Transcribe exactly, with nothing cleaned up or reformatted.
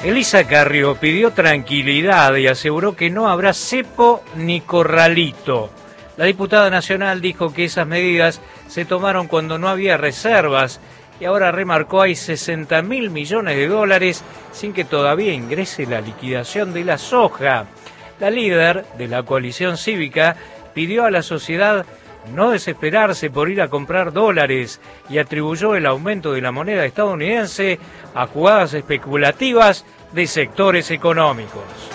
Elisa Carrió pidió tranquilidad y aseguró que no habrá cepo ni corralito. La diputada nacional dijo que esas medidas se tomaron cuando no había reservas y ahora remarcó hay sesenta mil millones de dólares sin que todavía ingrese la liquidación de la soja. La líder de la coalición cívica pidió a la sociedad no desesperarse por ir a comprar dólares y atribuyó el aumento de la moneda estadounidense a jugadas especulativas de sectores económicos.